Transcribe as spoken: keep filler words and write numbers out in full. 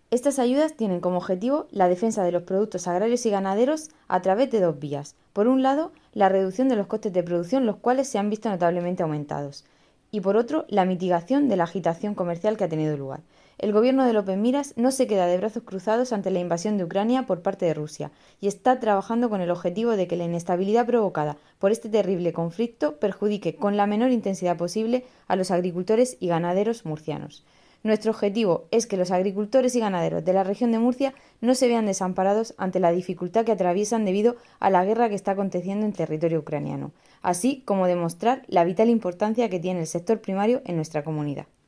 Estas ayudas tienen como objetivo la defensa de los productos agrarios y ganaderos a través de dos vías. Por un lado, la reducción de los costes de producción, los cuales se han visto notablemente aumentados. Y por otro, la mitigación de la agitación comercial que ha tenido lugar. El gobierno de López Miras no se queda de brazos cruzados ante la invasión de Ucrania por parte de Rusia y está trabajando con el objetivo de que la inestabilidad provocada por este terrible conflicto perjudique con la menor intensidad posible a los agricultores y ganaderos murcianos. Nuestro objetivo es que los agricultores y ganaderos de la región de Murcia no se vean desamparados ante la dificultad que atraviesan debido a la guerra que está aconteciendo en territorio ucraniano, así como demostrar la vital importancia que tiene el sector primario en nuestra comunidad.